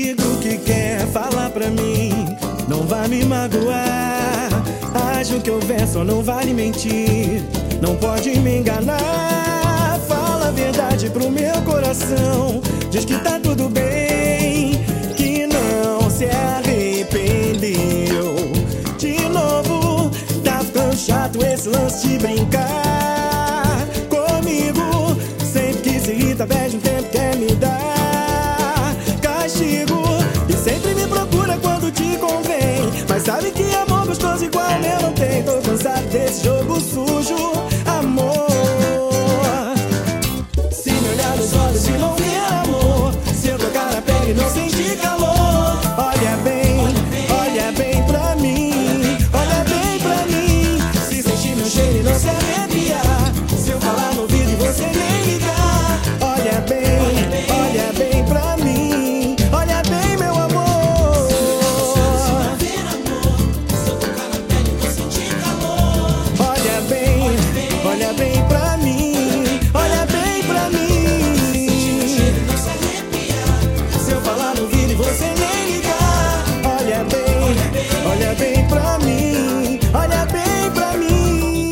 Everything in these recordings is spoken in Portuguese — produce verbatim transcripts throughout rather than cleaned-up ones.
Diga o que quer falar pra mim, não vai me magoar. Age o que houver, só não vale mentir, não pode me enganar. Fala a verdade pro meu coração, diz que tá tudo bem, que não se arrependeu. De novo, tá ficando chato esse lance de brincar comigo. Sempre que se irrita, pede um tempo, quer me dar castigo e sempre me procura quando te convém. Mas sabe que amor gostoso igual eu não tenho. Tô cansado desse jogo sujo, amor. Se me olhar nos olhos e não ver amor, se eu tocar na pele e não sentir calor, olha bem, olha bem pra mim, olha bem pra mim. Se sentir meu cheiro e não se arrepiar, se eu falar no ouvido e você nem ligar, olha bem, olha bem pra mim, olha bem meu amor. Olha bem, olha bem pra mim, olha bem pra mim. Se eu falar no ouvido e você nem ligar, olha bem, olha bem pra mim, olha bem pra mim.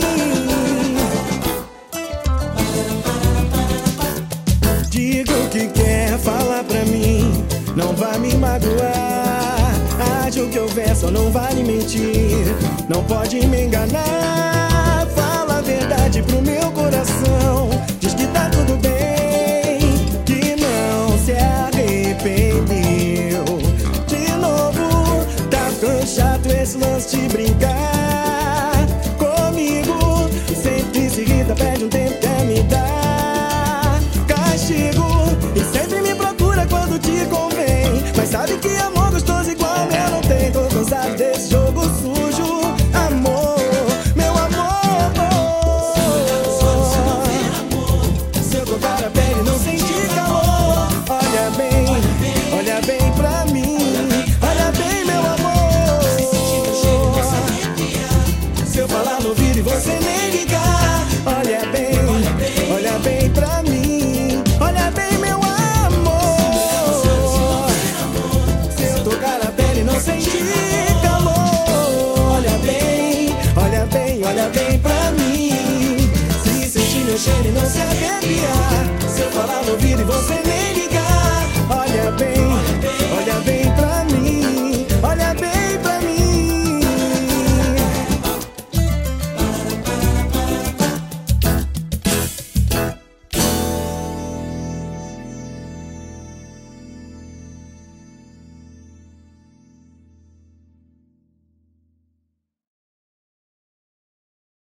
Diga o que quer falar pra mim, não vai me magoar. Age o que houver, só não vale mentir, não pode me enganar. Fala a verdade pro meu coração, diz que tá tudo bem, que não se arrependeu. De novo, tá ficando chato esse lance de brincar comigo. Sempre que se irrita, pede um tempo, quer me dar castigo e sempre me procura quando te convém. Mas sabe que amor gostoso igual eu não tenho. Tô cansado desse jogo sujo, amor, meu amor. Se eu tocar a pele e não sentir calor, olha bem, olha bem pra mim, olha bem meu amor. Se eu falar no ouvido e você nem ligar, olha bem, olha bem pra mim, olha bem meu amor. Se eu tocar a pele e não sentir calor, olha bem, olha bem, olha bem pra mim. Se sentir meu cheiro e não se arrepiar, se eu falar no ouvido e você nem